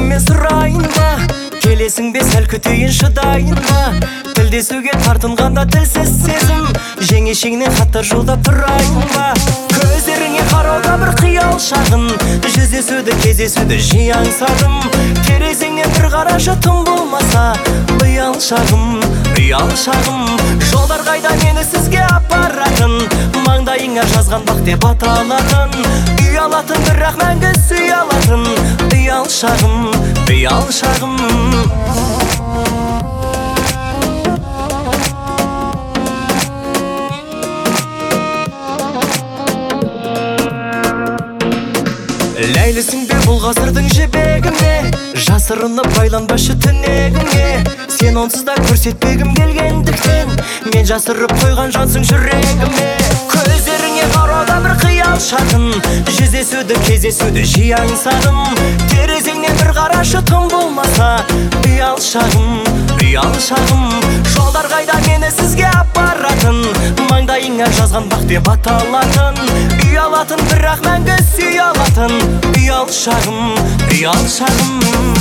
мен сұрайын ба, келесің бе сәл күтейін шыдайын ба. Тілдесуге тартынғанда тілсіз сезім, жеңешеңнен хаттар жолдап тұрайын ба. Көздеріңе қарауда бір қиял шағын, жүздесуді кездесуді жиі аңсадым. Терезеңнен бір қарашы тым болмаса, ұял шағым, ұял шағым. Жолдар қайда мені сізге апаратын, маңдайыңа жазған бақ деп аталатын. Ұялатын бірақ мәңгі сүй алатын, ұял шағым, ұял шағым. Ләйлісің бе бұл ғасырдың жібегіне, жасырынып байланбашы түнегіңе. Сен онсыз да көрсетпегім келгендіктен, мен жасырып қойған жансың жүрегіме. Көздеріңе қарауда бір қиял шағын, жүздесуді кездесуді жиі аңсадым. Терезеңнен бір қарашы тым болмаса, ұял шағым, ұял шағым. Жолдар қайда мені сізге апаратын, маңдайыңа жазған бақ деп аталатын. Ұялатын бірақ мәңгі сүй алатын, ұял шағым, ұял шағым.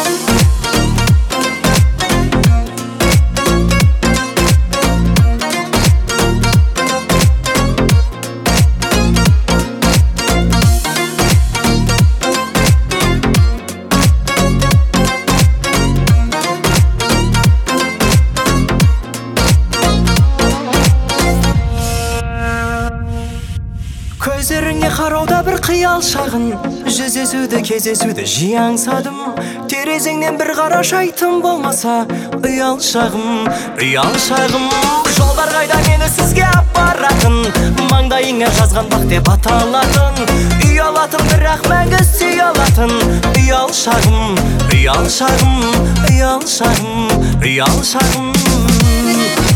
Көздеріңе қарауда бір қиял шағын, жүздесуді кездесуді жиі аңсадым. Терезеңнен бір қарашы айтым болмаса, ұял шағым, ұял шағым. Жолдар қайда мені сізге апаратын, маңдайыңа жазған бақ деп аталатын. Ұялатын бірақ мәңгі сүй алатын, ұял шағым, ұял шағым, ұял шағым, ұял шағым.